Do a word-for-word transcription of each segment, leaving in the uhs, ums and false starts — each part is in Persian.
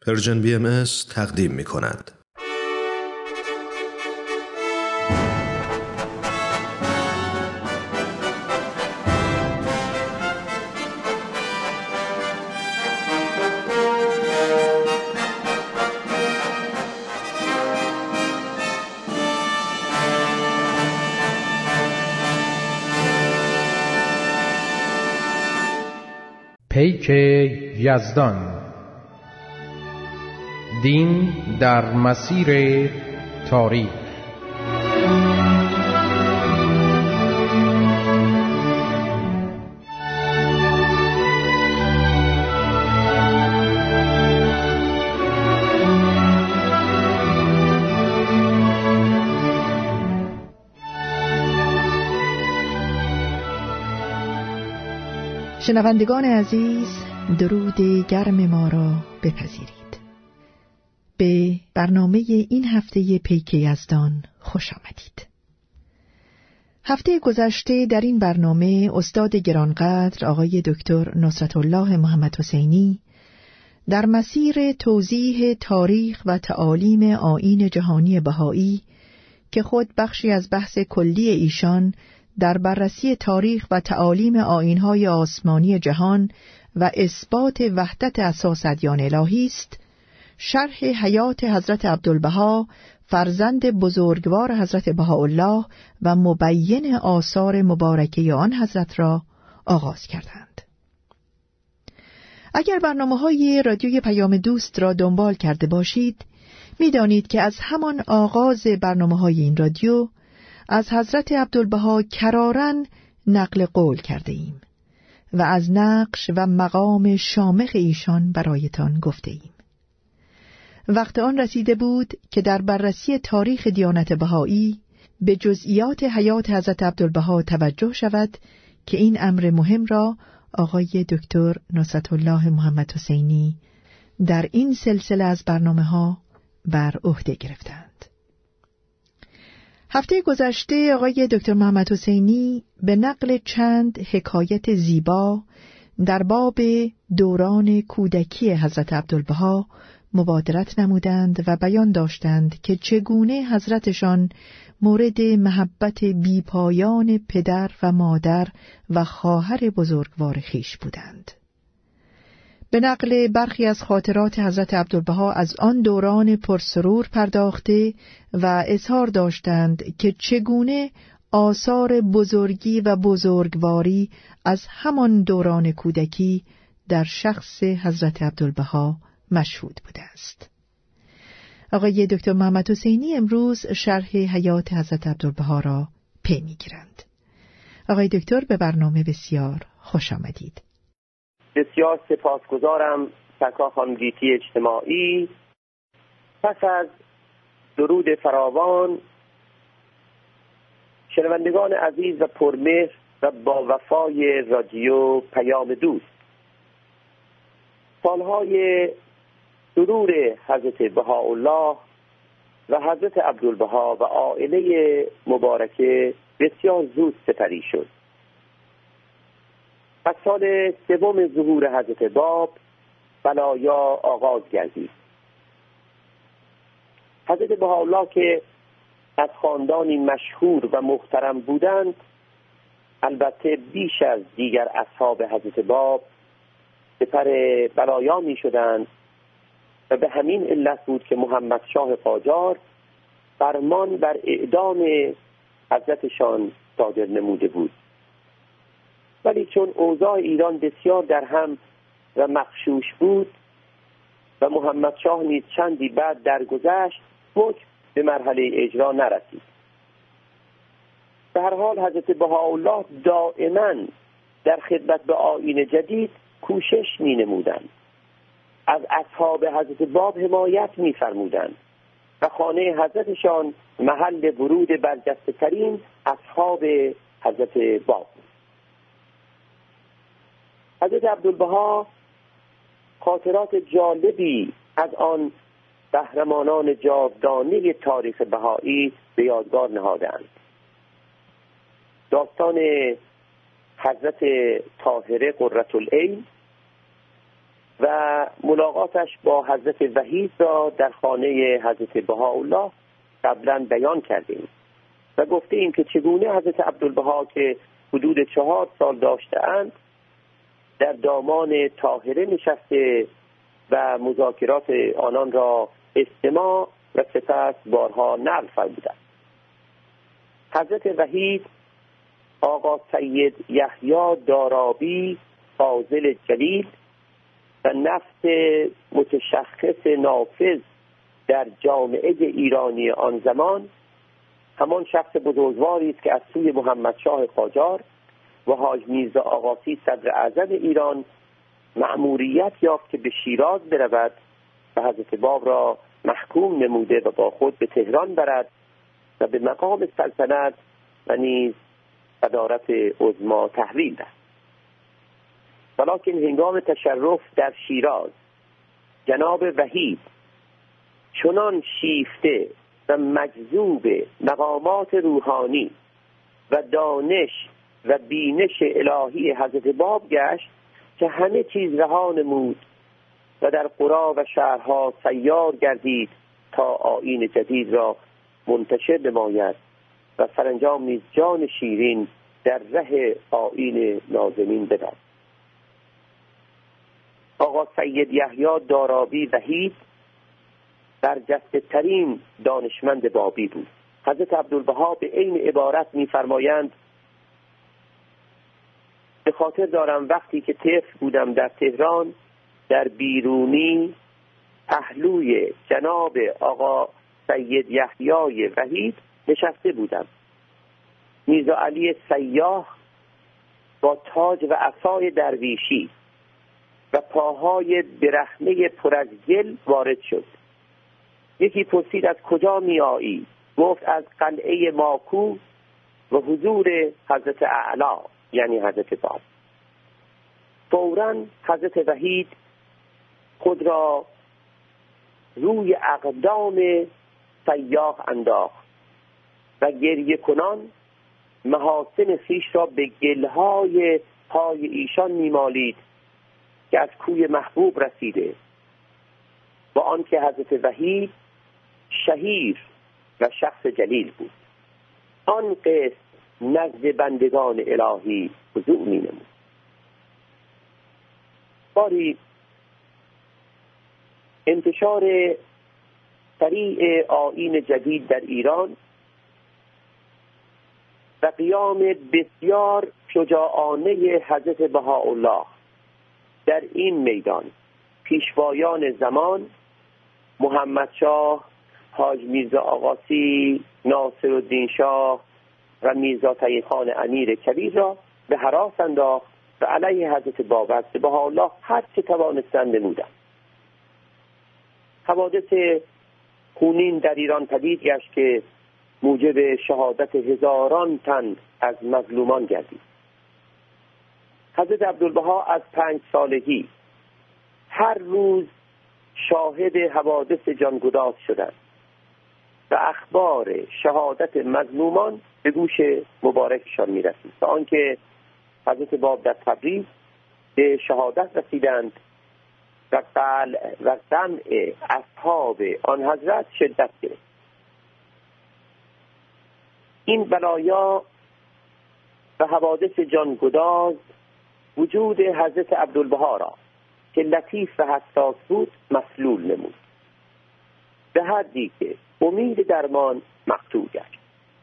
پرژن بی ام اس تقدیم می کند. پیک یزدان، دین در مسیر تاریخ. شنوندگان عزیز، درود گرم ما را بپذیرید. به برنامه این هفته پیک یزدان خوش آمدید. هفته گذشته در این برنامه استاد گرانقدر آقای دکتر نصرت الله محمد حسینی در مسیر توضیح تاریخ و تعالیم آیین جهانی بهایی که خود بخشی از بحث کلی ایشان در بررسی تاریخ و تعالیم آیین‌های آسمانی جهان و اثبات وحدت اساس ادیان الهی است، شرح حیات حضرت عبدالبها فرزند بزرگوار حضرت بهاءالله و مبین آثار مبارکه آن حضرت را آغاز کردند. اگر برنامه‌های رادیوی پیام دوست را دنبال کرده باشید، می‌دانید که از همان آغاز برنامه‌های این رادیو از حضرت عبدالبها کراراً نقل قول کرده ایم و از نقش و مقام شامخ ایشان برایتان گفته ایم. وقت آن رسیده بود که در بررسی تاریخ دیانت بهایی به جزئیات حیات حضرت عبدالبها توجه شود که این امر مهم را آقای دکتر نصرت الله محمد حسینی در این سلسله از برنامه‌ها بر عهده گرفتند. هفته گذشته آقای دکتر محمد حسینی به نقل چند حکایت زیبا در باب دوران کودکی حضرت عبدالبها مبادرت نمودند و بیان داشتند که چگونه حضرتشان مورد محبت بیپایان پدر و مادر و خواهر بزرگوار خویش بودند. به نقل برخی از خاطرات حضرت عبدالبها از آن دوران پرسرور پرداخته و اظهار داشتند که چگونه آثار بزرگی و بزرگواری از همان دوران کودکی در شخص حضرت عبدالبها مشهود بوده است. آقای دکتر محمد حسینی امروز شرح حیات حضرت عبدالبها را پی می‌گیرند. آقای دکتر به برنامه بسیار خوش آمدید. بسیار سپاسگزارم سرکار خانم گیتی اجتماعی. پس از درود فراوان، شنوندگان عزیز و پرمهر و با وفای رادیو پیام دوست، سالهای سرور حضرت بهاءالله و حضرت عبدالبها و عائله مبارکه بسیار زود سپری شد. از سال سوم ظهور حضرت باب بلایا آغاز گردید. حضرت بهاءالله که از خاندانی مشهور و محترم بودند، البته بیش از دیگر اصحاب حضرت باب سپر بلایا می شدند و به همین علت بود که محمد شاه قاجار فرمان بر اعدام حضرتشان صادر نموده بود. ولی چون اوضاع ایران بسیار در هم و مغشوش بود و محمد شاه نیز چندی بعد درگذشت، حکم به مرحله اجرا نرسید. به هر حال حضرت بهاءالله دائما در خدمت به آیین جدید کوشش می نمودند. از اصحاب حضرت باب حمایت می فرمودند و خانه حضرتشان محل ورود برجسته ترین اصحاب حضرت باب. حضرت عبدالبها خاطرات جالبی از آن قهرمانان جاودانه تاریخ بهایی به یادگار نهادند. داستان حضرت طاهره قرة العین و ملاقاتش با حضرت وحید را در خانه حضرت بهاءالله قبلا بیان کردیم و گفته ایم که چگونه حضرت عبدالبها که حدود چهار سال داشته‌اند در دامان طاهره نشسته و مذاکرات آنان را استماع و سپس بارها نقل فرمودند. حضرت وحید آقا سید یحیی دارابی فاضل جلیل و نفس متشخص نافذ در جامعه ایرانی آن زمان، همان شخص بزرگواری است که از سوی محمد شاه قاجار و حاج میرزا آقاسی صدر اعظم ایران مأموریت یافت که به شیراز برود و حضرت باب را محکوم نموده و با خود به تهران برد و به مقام سلطنت و نیز صدارت عظما تحویل دهد. ولکن هنگام تشرف در شیراز جناب وحید چنان شیفته و مجذوب مقامات روحانی و دانش و بینش الهی حضرت باب گشت که همه چیز رها نمود و در قرى و شهرها سیار گردید تا آیین جدید را منتشر نماید و سرانجام نیز جان شیرین در ره آیین نازنین بدهد. آقا سید یحیی دارابی وحید برجسته ترین دانشمند بابی بود. حضرت عبدالبها به عین عبارت می‌فرمایند به خاطر دارم وقتی که طفل بودم در تهران در بیرونی پهلوی جناب آقا سید یحیی وحید نشسته بودم. میرزا علی سیاح با تاج و عصای درویشی و پاهای برهنه پر از گل وارد شد. یکی پرسید از کجا می آیی؟ گفت از قلعه ماکو و حضور حضرت اعلی یعنی حضرت باب. فوراً حضرت وحید خود را روی اقدام سیاح انداخت و گریه کنان محاسن خویش را به گلهای پای ایشان میمالید که از کوی محبوب رسیده، با آنکه حضرت وحید شهیر و شخص جلیل بود. آن قسم نزد بندگان الهی خضوع می نمود. باری انتشار سریع آیین جدید در ایران و قیام بسیار شجاعانه حضرت بهاءالله در این میدان، پیشوایان زمان محمد شاه، حاج میرزا آقاسی، ناصرالدین شاه و میرزا تقی خان امیر کبیر را به هراس انداخت و علیه حضرت باب بهاءالله هر چه توانستند نمودند. حوادث خونین در ایران پدید گشت که موجب شهادت هزاران تن از مظلومان گردید. حضرت عبدالبها از پنج سالگی هر روز شاهد حوادث جانگداز شدند و اخبار شهادت مظلومان به گوش مبارکشان می رسید تا آنکه حضرت باب در تبریز به شهادت رسیدند و قلع و سمع اصحاب آن حضرت شدت گرفت. این بلایا و حوادث جانگداز وجود حضرت عبدالبها را که لطیف و حساس بود مسلول نمود، به حدی که امید درمان مقطوع گشت.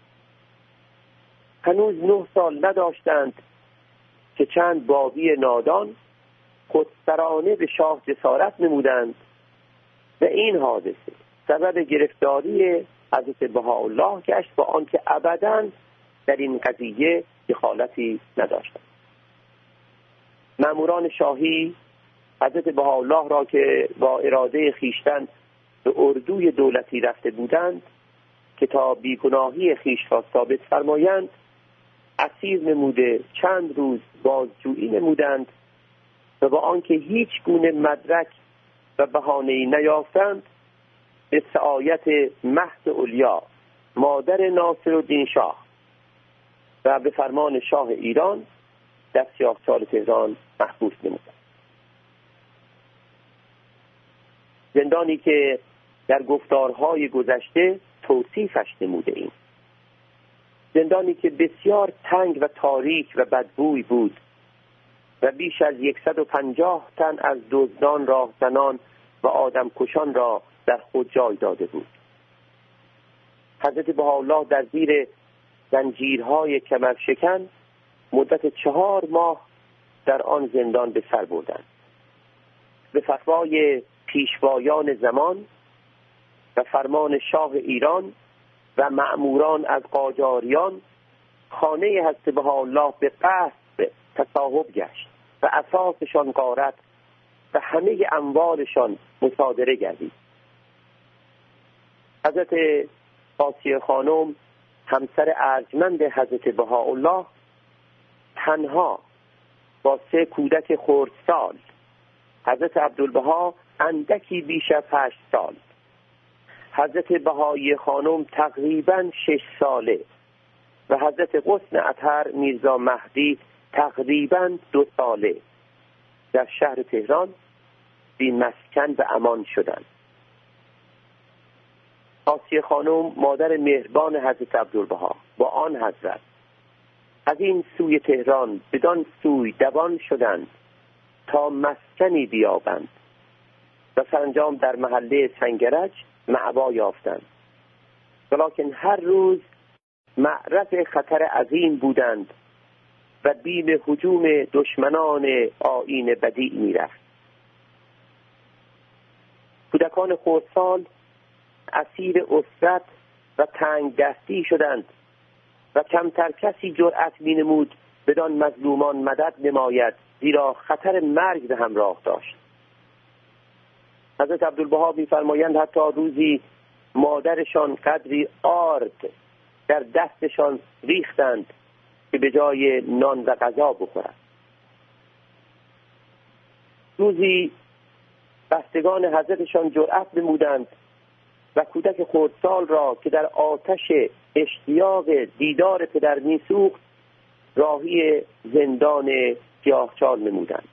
هنوز نه سال نداشتند که چند بابی نادان خودسرانه به شاه جسارت نمودند و این حادثه سبب گرفتاری حضرت بهاءالله گشت، با آنکه ابداً در این قضیه دخالتی نداشتند. مأموران شاهی حضرت بهاءالله را که با اراده خیشتن به اردوی دولتی رفته بودند که تا بیگناهی خویش را ثابت فرمایند اسیر نموده چند روز بازجویی نمودند و با آنکه هیچ گونه مدرک و بهانه‌ای نیافتند به سعایت مهد علیا مادر ناصرالدین شاه و به فرمان شاه ایران در سیاهچال تهران محبوس نمودند. زندانی که در گفتارهای گذشته توصیفش نموده ایم. زندانی که بسیار تنگ و تاریک و بدبوی بود و بیش از صد و پنجاه تن از دزدان، راهزنان و آدمکشان را در خود جای داده بود. حضرت بهاءالله در زیر زنجیرهای کمرشکن مدت چهار ماه در آن زندان به سر بردند. به فتوای پیشوایان زمان و فرمان شاه ایران و مأموران از قاجاریان خانه حضرت بهاءالله به قصد تصاحب گشت و اساسشان غارت و همه اموالشان مصادره گردید. حضرت آسیه خانم همسر ارجمند حضرت بهاءالله تنها با سه کودک خردسال، حضرت عبدالبها اندکی بیش از هشت سال، حضرت بهایی خانم تقریباً شش ساله و حضرت قسن اطهر میرزا مهدی تقریباً دو ساله در شهر تهران بی مسکن و امان شدند. آسیه خانم مادر مهربان حضرت عبدالبها با آن حضرت از این سوی تهران بدان سوی دوان شدند تا مسکنی بیابند و سرانجام در محله سنگرج معوا یافتند، ولکن هر روز معرض خطر عظیم بودند و بیم هجوم دشمنان آیین بدیع میرفت. کودکان خردسال اسیر اسرت و تنگ دستی شدند و کمتر کسی جرأت می نمود بدان مظلومان مدد نماید، زیرا خطر مرگ به همراه داشت. حضرت عبدالبها می فرمایند حتی روزی مادرشان قدری آرد در دستشان ریختند که به جای نان و غذا بخورند. روزی بستگان حضرتشان جرأت نمودند و کودک خردسال را که در آتش اشتیاق دیدار پدر می‌سوخت راهی زندان سیاهچال نمودند.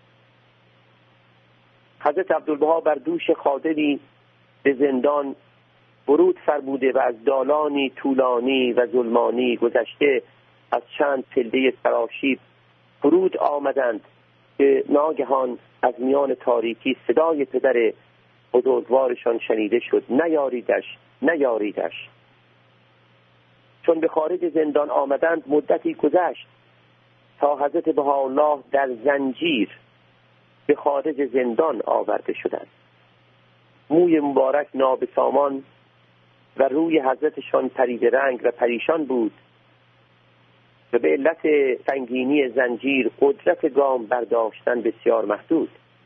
حضرت عبدالبها بر دوش خادمی به زندان ورود فرموده و از دالانی طولانی و ظلمانی گذشته از چند پله سراشیب فرود آمدند که ناگهان از میان تاریکی صدای پدر بزرگوارشان شنیده شد: نیاریدش، نیاریدش. چون به خارج زندان آمدند مدتی گذشت تا حضرت بهاءالله در زنجیر به خارج زندان آورده شدند. موی مبارک نابسامان و روی حضرتشان پریده رنگ و پریشان بود و به علت سنگینی زنجیر قدرت گام برداشتن بسیار محدود.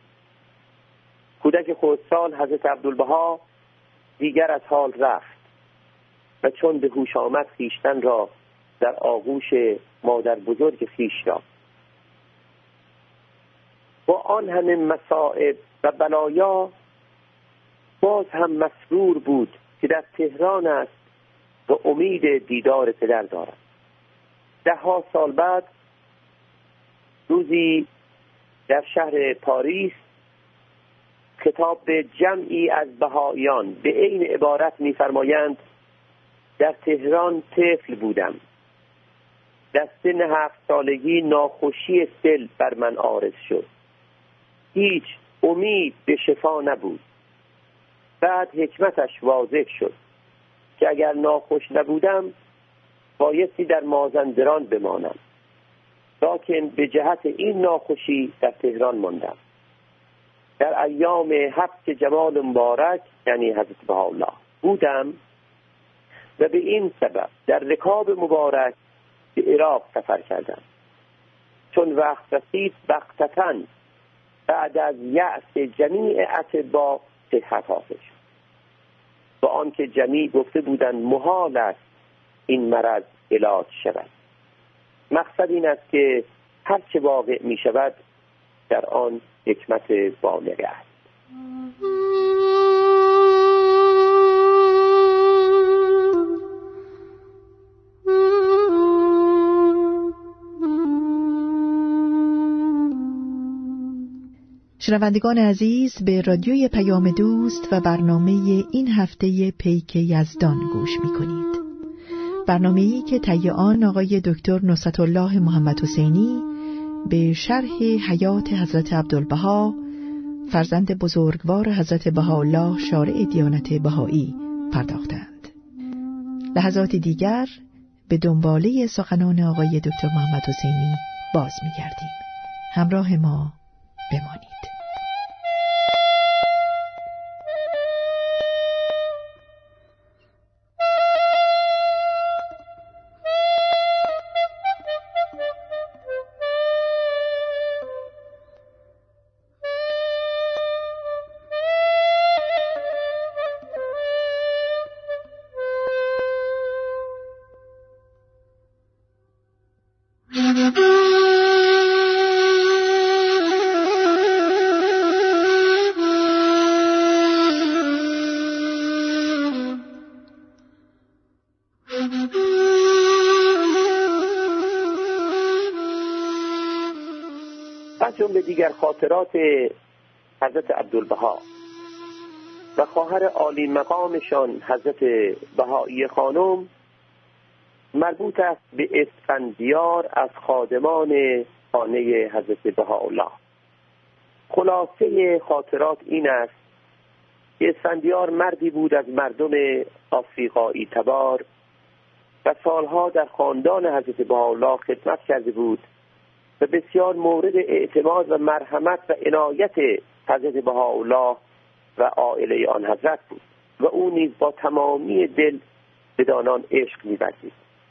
کودک خردسال حضرت عبدالبها دیگر از حال رفت و چون به هوش آمد خویشتن را در آغوش مادر بزرگ خویش یافت. با آن همه مصائب و بلایا باز هم مسرور بود که در تهران است و امید دیدار پدر دارد. ده ها سال بعد روزی در شهر پاریس خطاب به جمعی از بهائیان به عین عبارت می‌فرمایند: در تهران طفل بودم، در سن هفت سالگی ناخوشی سل بر من عارض شد، هیچ امید به شفا نبود. بعد حکمتش واضح شد که اگر ناخوش نبودم بایستی در مازندران بمانم، لکن به جهت این ناخوشی در تهران ماندم. در ایام حبس جمال مبارک یعنی حضرت بهاءالله بودم و به این سبب در رکاب مبارک به عراق سفر کردم. چون وقت رسید بغتةً بعد از یأس جمیع اتباع صحت حاصل شد، با آنکه جمیع گفته بودند محال است این مرض علاج شود. مقصد این است که هر چه واقع می شود در آن حکمت بالغه است. شنوندگان عزیز، به رادیوی پیام دوست و برنامه این هفته پیک یزدان گوش می کنید. برنامه‌ای که طی آن آقای دکتر نصرت الله محمد حسینی به شرح حیات حضرت عبدالبها، فرزند بزرگوار حضرت بهاءالله شارع دیانت بهایی پرداختند. لحظات دیگر به دنباله سخنان آقای دکتر محمد حسینی باز می گردیم. همراه ما بمانید. جمله دیگر خاطرات حضرت عبدالبها و خواهر عالی مقامشان حضرت بهایی خانم مربوط است به اسفندیار از خادمان خانه حضرت بهاءالله. خلاصه خاطرات این است که اسفندیار مردی بود از مردم آفریقایی تبار و سالها در خاندان حضرت بهاءالله خدمت کرده بود و بسیار مورد اعتماد و مرحمت و عنایت حضرت بهاءالله و عائله آن حضرت بود و او نیز با تمامی دل بدانان عشق می‌ورزید.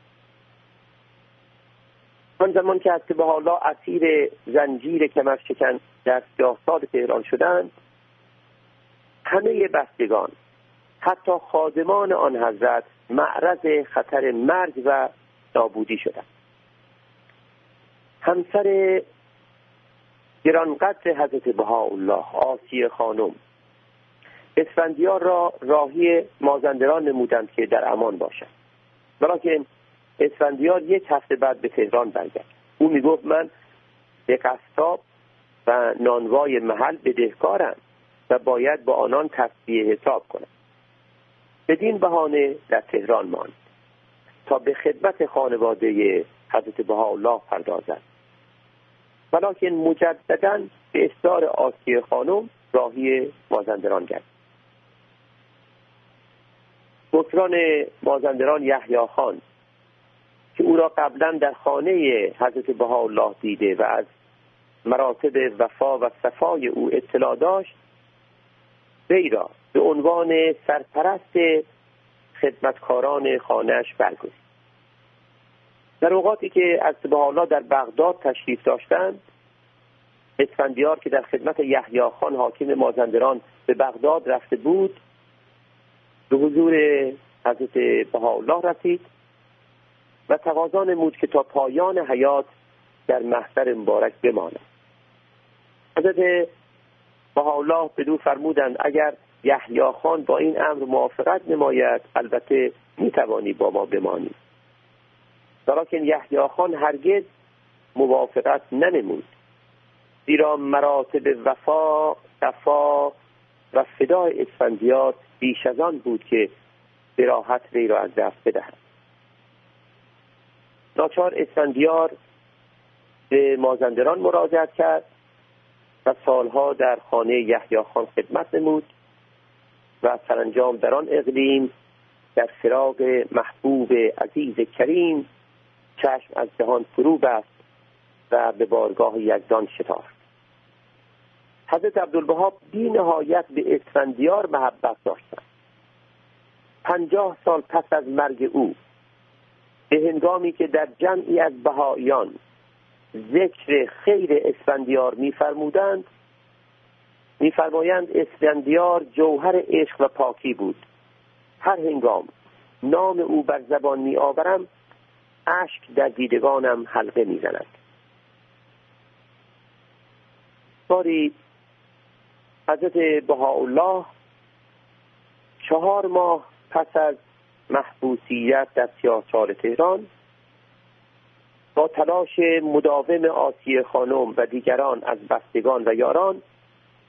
آن زمان که حضرت بهاءالله اسیر زنجیر کمرشکن در سیاه‌ساد تهران شدند، همه بستگان حتی خادمان آن حضرت معرض خطر مرگ و نابودی شدند. همسر گرانقدر حضرت بهاءالله آسیه خانم اسفندیار را راهی مازندران نمودند که در امان باشد، ولیکن اسفندیار یک هفته بعد به تهران برگشت. او میگفت من به قصاب و نانوای محل بدهکارم و باید با آنان تصفیه حساب کنم. بدین بهانه در تهران ماند تا به خدمت خانواده حضرت بهاءالله پردازد، ولیکن مجدداً به اصرار آسیه خانم راهی مازندران گشت. دکتران مازندران یحیی خان که او را قبلا در خانه حضرت بهاءالله دیده و از مراتب وفا و صفای او اطلاع داشت، وی را به عنوان سرپرست خدمتکاران خانه‌اش برگزید. در اوقاتی که از بهاءالله در بغداد تشریف داشتند، اسفندیار که در خدمت یحیی خان حاکم مازندران به بغداد رفته بود، به حضور حضرت بهاءالله رسید و تقاضا نمود که تا پایان حیات در محضر مبارک بماند. حضرت بهاءالله بدو فرمودند اگر یحیی خان با این امر موافقت نماید البته میتوانی با ما بمانی. ولیکن یحیی خان هرگز موافقت ننمود، زیرا مراتب وفا، صفا و فدای اسفندیار بیش از آن بود که به راحت وی را از دست بدهد. ناچار اسفندیار به مازندران مراجعت کرد و سالها در خانه یحیی خان خدمت نمود و سرانجام در آن اقلیم در فراق محبوب عزیز کریم چشم از جهان فرو بست و به بارگاه یزدان شتافت. حضرت عبدالبها بی نهایت به اسفندیار محبت داشتند. پنجاه سال پس از مرگ او، به هنگامی که در جمعی از بهائیان ذکر خیر اسفندیار می‌فرمودند، می‌فرمایند اسفندیار جوهر عشق و پاکی بود. هر هنگام نام او بر زبان می‌آورم، اشک در دیدگانم حلقه می‌زند. باری حضرت بهاءالله چهار ماه پس از محبوسیت در سیاهچال تهران با تلاش مداوم آسیه خانم و دیگران از بستگان و یاران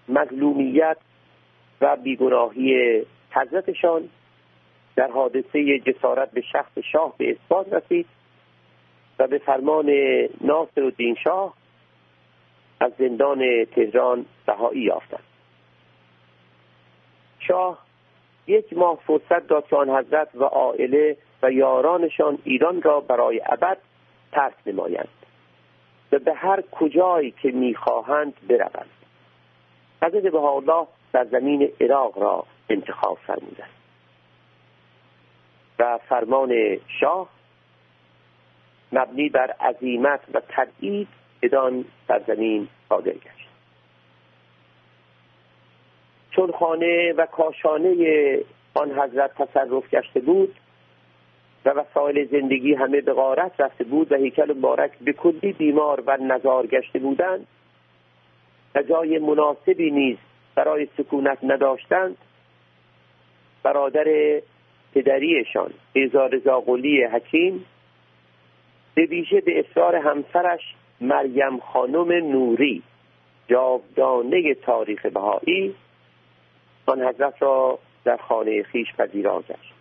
مظلومیت و بیگناهی حضرتشان در حادثه جسارت به شخص شاه به اثبات رسید و به فرمان ناصرالدین شاه از زندان تهران رهایی یافتند. شاه یک ماه فرصت داد که آن حضرت و عائله و یارانشان ایران را برای ابد ترک نمایند و به هر کجایی که می‌خواهند بروند. حضرت بهاءالله در زمین عراق را انتخاب فرمودند و فرمان شاه مبنی بر عزیمت و تبعید بدان سرزمین صادر گشت. چون خانه و کاشانه آن حضرت تصرف گشته بود و وسایل زندگی همه به غارت رفته بود و هیکل مبارک به کلی بیمار و نزار گشته بودند و جای مناسبی نیز برای سکونت نداشتند، برادر پدریشان میرزا رضا قلی حکیم به ویژه به اصرار همسرش مریم خانم نوری، جاودانه تاریخ بهایی، آن حضرت را در خانه خویش پذیرا گشت.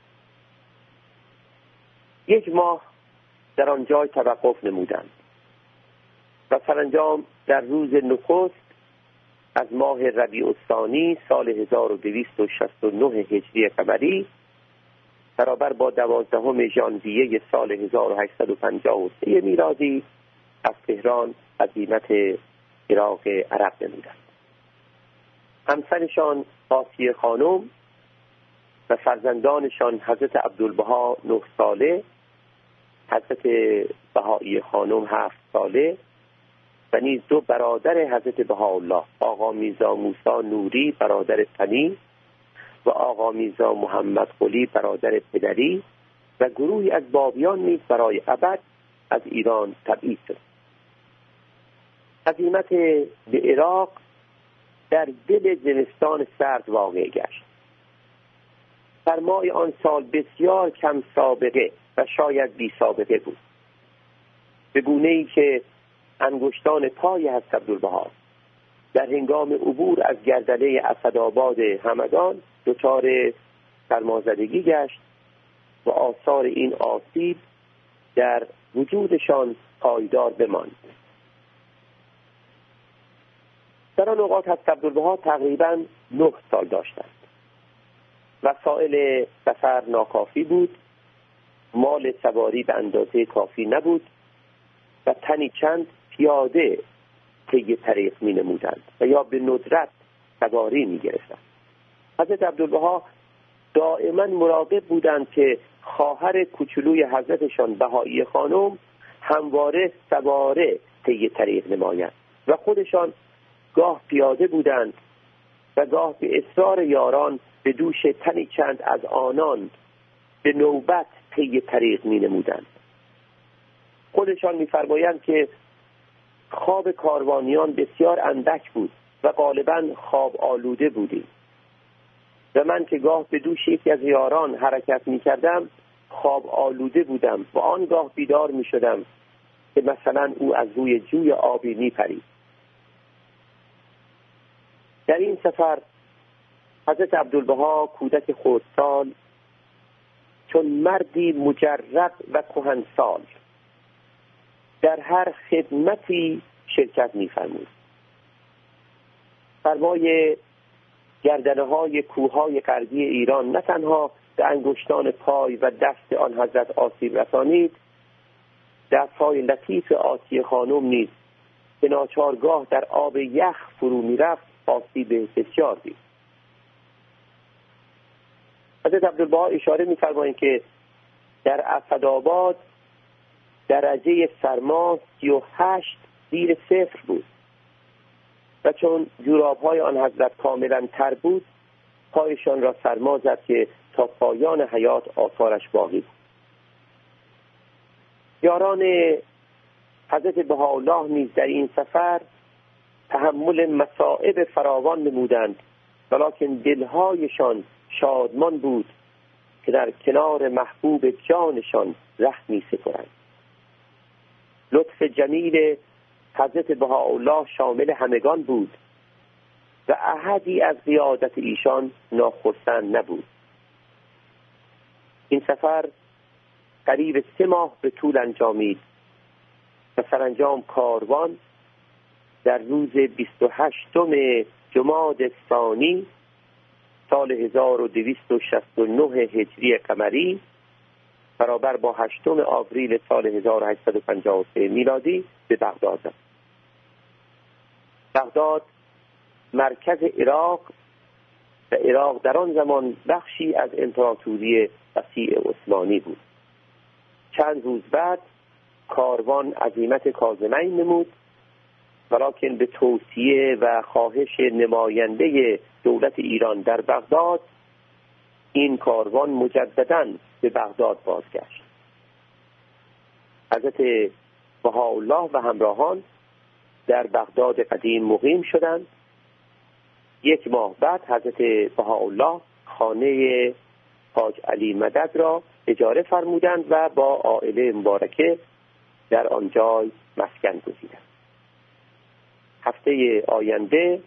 یک ماه در آن جای توقف نمودند و سرانجام در روز نخست از ماه ربیع الثانی سال هزار و دویست و شصت و نه هجری قمری برابر با دوازدهم ژانویه سال هزار و هشتصد و پنجاه و سه میلادی از تهران عزیمت عراق عرب نمودند. همسرشان آسیه خانم و فرزندانشان حضرت عبدالبها نه ساله، حضرت بهایی خانم هفت ساله و نیز دو برادر حضرت بهاءالله، آقا میرزا موسی نوری برادر ثانی و آقا میرزا محمد قلی برادر پدری و گروهی از بابیان نیز برای ابد از ایران تبعید شد. عزیمت به عراق در دل زمستان سرد واقع گشت. سرمای آن سال بسیار کم سابقه و شاید بی سابقه بود، به گونه‌ای که انگشتان پای حضرت عبدالبها در هنگام عبور از گردنه اسدآباد همدان دچار سرمازدگی گشت و آثار این آسیب در وجودشان پایدار بماند. در آن اوقات حضرت عبدالبها تقریباً نه سال داشتند. وسایل سفر ناکافی بود، مال سواری به اندازه کافی نبود و تنی چند پیاده طی طریق می نمودند و یا به ندرت سواری می گرفتند. حضرت عبدالبها دائما مراقب بودند که خواهر کوچولوی حضرتشان بهایی خانم همواره سواره طی طریق نمایند و خودشان گاه پیاده بودند و گاه به اصرار یاران به دوش تنی چند از آنان به نوبت طی طریق می نمودند. خودشان می فرمایند که خواب کاروانیان بسیار اندک بود و غالباً خواب آلوده بودیم و من که گاه به دوش یکی از یاران حرکت می کردم خواب آلوده بودم و آنگاه بیدار می شدم که مثلا او از روی جوی آبی می پرید. در این سفر حضرت عبدالبها کودک خردسال چون مردی مجرد و کهنسال در هر خدمتی شرکت می‌فرمود. فرمای گردنه های کوههای غربی ایران نه تنها به انگشتان پای و دست آن حضرت آسیب رسانید، دست‌های لطیف آسیه خانم نیز که ناچارگاه در آب یخ فرو می‌رفت آسیب بسیار دید. حضرت عبدالبها اشاره می‌فرمایند که در اسدآباد درجه سرما سی و هشت زیر صفر بود و چون جوراب‌های آن حضرت کاملا تر بود پایشان را سرما زد که تا پایان حیات آثارش باقی بود. یاران حضرت بهاءالله نیز در این سفر تحمل مصائب فراوان نمودند، ولکن دلهایشان شادمان بود که در کنار محبوب جانشان ره می سپرند. لطف جمیل حضرت بهاءالله شامل همگان بود و احدی از قیادت ایشان ناخرسند نبود. این سفر قریب سه ماه به طول انجامید و سرانجام کاروان در روز بیست و هشتم جمادی الثانی سال هزار و دویست و شصت و نه هجری قمری برابر با هشتم آوریل سال هزار و هشتصد و پنجاه و سه میلادی به بغداد رفت. بغداد مرکز عراق و عراق در آن زمان بخشی از امپراتوری وسیع عثمانی بود. چند روز بعد کاروان عزیمت کاظمین نمود، ولکن به توصیه و خواهش نماینده دولت ایران در بغداد این کاروان مجدداً به بغداد بازگشت. حضرت بهاءالله و همراهان در بغداد قدیم مقیم شدند. یک ماه بعد حضرت بهاءالله خانه حاج علی مدد را اجاره فرمودند و با عائله مبارکه در آنجا مسکن گزیدند. هفته آینده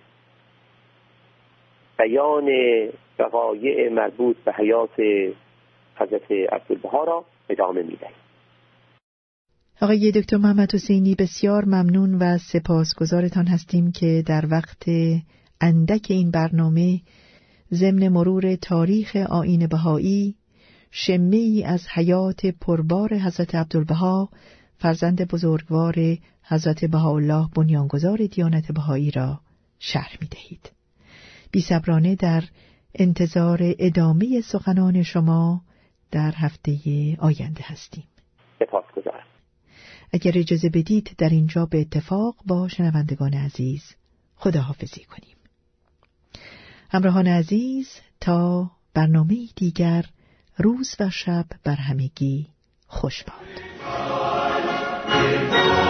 بیان وقایع مربوط به حیات حضرت عبدالبها را ادامه می‌دهیم. آقای دکتر محمد حسینی، بسیار ممنون و سپاسگزارتان هستیم که در وقت اندک این برنامه ضمن مرور تاریخ آیین بهایی شمه‌ای از حیات پربار حضرت عبدالبها فرزند بزرگوار حضرت بهاءالله بنیانگذار دیانت بهایی را شرح می‌دهید. بی‌صبرانه در انتظار ادامه سخنان شما در هفته آینده هستیم. سپاسگزارم. اگر اجازه بدید در اینجا به اتفاق با شنوندگان عزیز خداحافظی کنیم. همراهان عزیز، تا برنامه دیگر، روز و شب بر همگی خوش باد.